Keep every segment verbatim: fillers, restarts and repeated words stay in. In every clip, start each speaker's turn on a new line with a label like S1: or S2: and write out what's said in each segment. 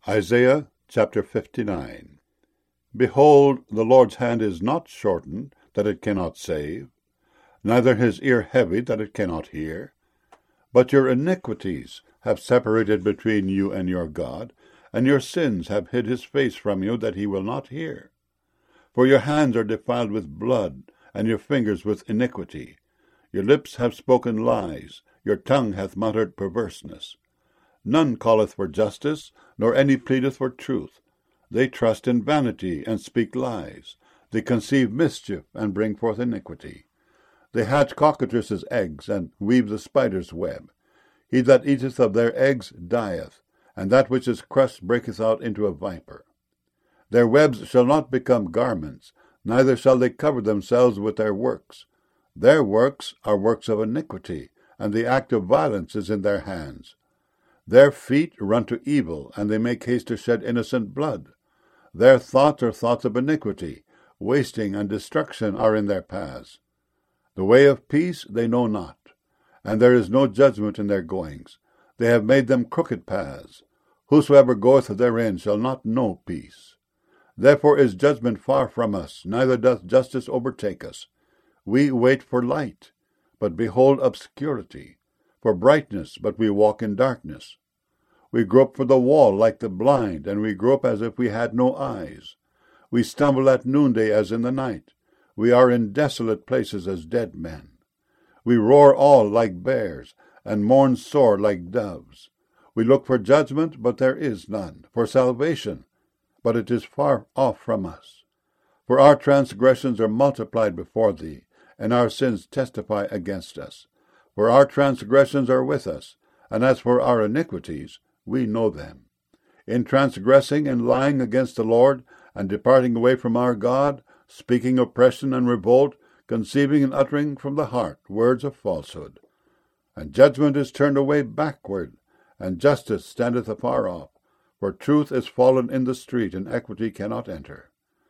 S1: Isaiah chapter fifty-nine. Behold, the Lord's hand is not shortened, that it cannot save, neither his ear heavy, that it cannot hear. But your iniquities have separated between you and your God, and your sins have hid his face from you, that he will not hear. For your hands are defiled with blood, and your fingers with iniquity. Your lips have spoken lies, your tongue hath muttered perverseness. None calleth for justice, nor any pleadeth for truth. They trust in vanity, and speak lies. They conceive mischief, and bring forth iniquity. They hatch cockatrices' eggs, and weave the spider's web. He that eateth of their eggs dieth, and that which is crushed breaketh out into a viper. Their webs shall not become garments, neither shall they cover themselves with their works. Their works are works of iniquity, and the act of violence is in their hands. Their feet run to evil, and they make haste to shed innocent blood. Their thoughts are thoughts of iniquity. Wasting and destruction are in their paths. The way of peace they know not, and there is no judgment in their goings. They have made them crooked paths. Whosoever goeth therein shall not know peace. Therefore is judgment far from us, neither doth justice overtake us. We wait for light, but behold obscurity, for brightness, but we walk in darkness. We grope for the wall like the blind, and we grope as if we had no eyes. We stumble at noonday as in the night. We are in desolate places as dead men. We roar all like bears, and mourn sore like doves. We look for judgment, but there is none, for salvation, but it is far off from us. For our transgressions are multiplied before thee, and our sins testify against us. For our transgressions are with us, and as for our iniquities, we know them. In transgressing and lying against the Lord, and departing away from our God, speaking oppression and revolt, conceiving and uttering from the heart words of falsehood. And judgment is turned away backward, and justice standeth afar off. For truth is fallen in the street, and equity cannot enter.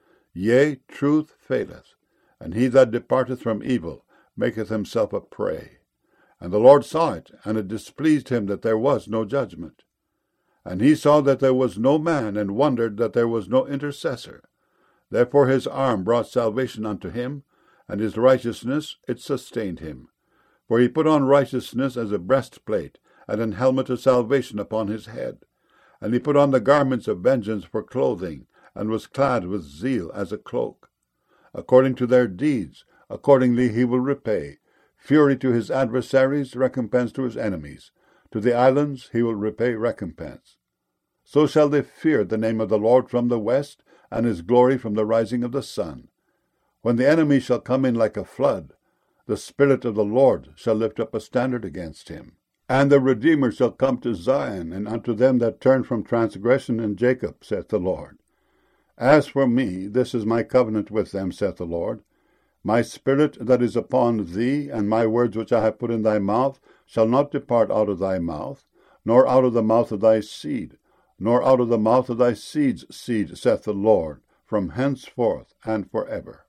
S1: Yea, truth faileth, and he that departeth from evil maketh himself a prey. And the Lord saw it, and it displeased him that there was no judgment. And he saw that there was no man, and wondered that there was no intercessor. Therefore his arm brought salvation unto him, and his righteousness it sustained him. For he put on righteousness as a breastplate, and an helmet of salvation upon his head. And he put on the garments of vengeance for clothing, and was clad with zeal as a cloak. According to their deeds, accordingly he will repay. Fury to his adversaries, recompense to his enemies. To the islands he will repay recompense. So shall they fear the name of the Lord from the west, and his glory from the rising of the sun. When the enemy shall come in like a flood, the Spirit of the Lord shall lift up a standard against him. And the Redeemer shall come to Zion, and unto them that turn from transgression in Jacob, saith the Lord. As for me, this is my covenant with them, saith the Lord. My spirit that is upon thee, and my words which I have put in thy mouth, shall not depart out of thy mouth, nor out of the mouth of thy seed, nor out of the mouth of thy seed's seed, saith the Lord, from henceforth and for ever.